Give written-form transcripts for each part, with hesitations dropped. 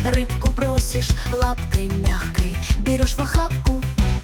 Рыбку просишь лапкой мягкой, берешь в охапку.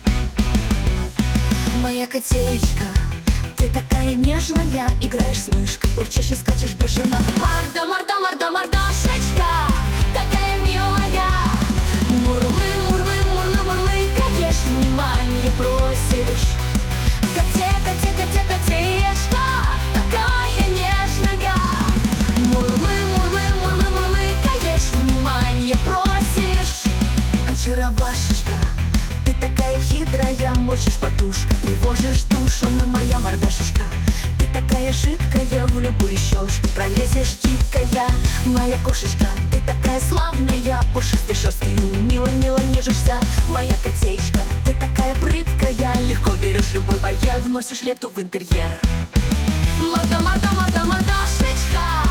Моя котеечка, ты такая нежная, играешь с мышкой, урчишь и скачешь бешено. Морда, морда, морда, мордашечка, такая милая. Мурлы, мурлы, мурлы, мурлы, катишь, внимание просишь. Коте, коте, коте, котеечка, такая нежная. Мурлы, мурлы, мурлы, мурлы, катишь, внимание просишь. Очаровашечка, ты такая хитрая, мочишь подушкой, тревожишь душу, но моя мордашечка. Ты такая жидкая, в любую щелочку пролезешь дикая. Моя кошечка, ты такая славная, пушистый шерсткий, мило-мило нежишься. Моя котеечка, ты такая прыткая, легко берешь любой баян, вносишь лепту в интерьер. Морда, морда, морда, мордашечка,